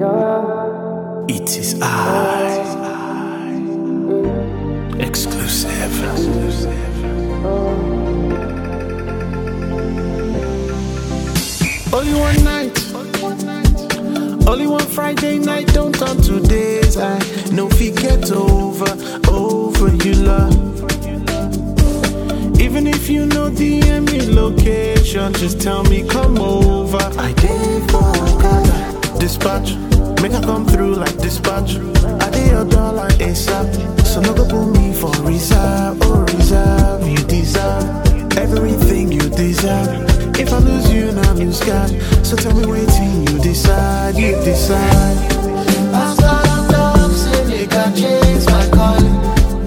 It is I. Exclusive. Only one night. Only one Friday night. Don't turn to days. I no fit get over you, love. Even if you know the enemy location, just tell me come over. I did for God. Dispatch, make her come through like dispatch. I did your door like ASAP. So no go put me for reserve, oh reserve. You deserve everything you deserve. If I lose you, now lose God. So tell me waiting, you decide, you decide. I start up, say make I change my calling.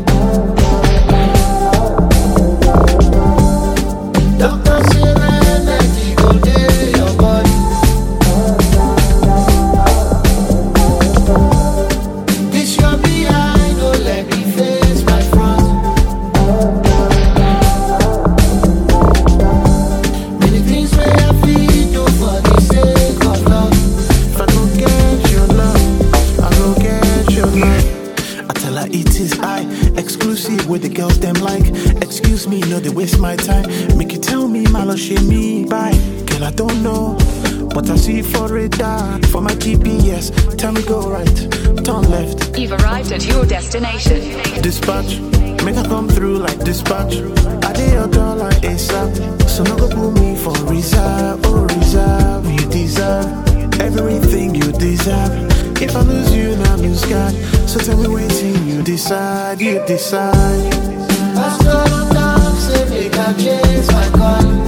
Doctor say let me go day your body. This your behind, no let me face my front. Many things where I feel do for the sake of love. If I don't get your love, I don't get your love. I tell her it is I, exclusive with the girls them like. Excuse me, no they waste my time. Make you tell me, my love, shame me by. Girl, I don't know, but I see for radar. For my GPS, tell me go right, turn left. You've arrived at your destination. Dispatch, make her come through like dispatch. I did your door like ASAP. So no go put me for reserve, oh reserve. You deserve everything you deserve. If I lose you, now lose God. So tell me waiting, you decide, you decide. I start up, say make I change my call.